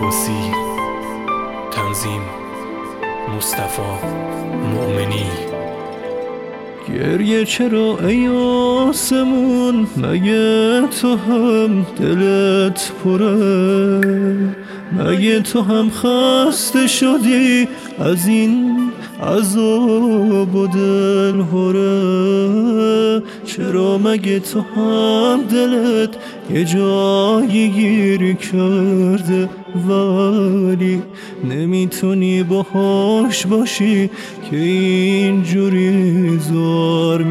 عباسی. تنظیم مصطفی مؤمنی. گریه چرا ای آسمون، مگه تو هم دلت پره؟ مگه تو هم خسته شدی از این عذاب و دل هره؟ چرا مگه تو هم دلت یه جایی گیر کرده ولی نمیتونی باهاش باشی که اینجوری زار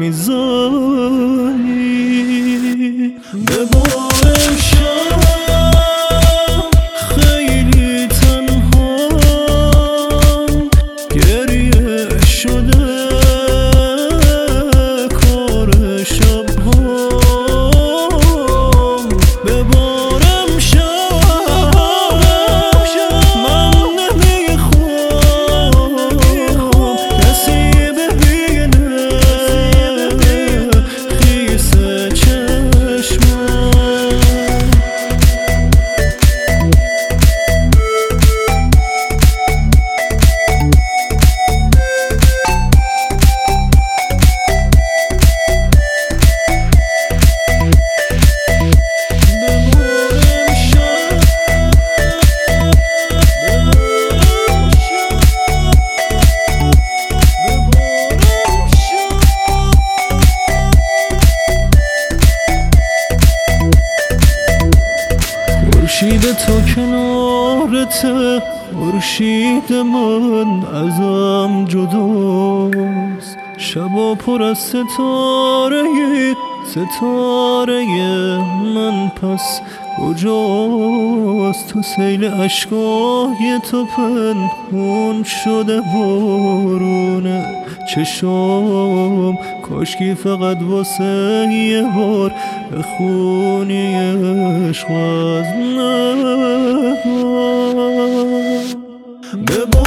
میزنی؟ ببارم شب خیلی تنها، گریه شده کار شب‌هام. ببارم شب من نمیخوام کسی ببینه خیس چشمم. خورشید تو کنارته، خورشید من ازم جداست. شبا پر از ستاره، ستاره من پس کجاست؟ تو سیل اشکای تو پنهون شده بارونه چشام. کاشکی فقط واسه یه بار بخونی عشق از نگاه.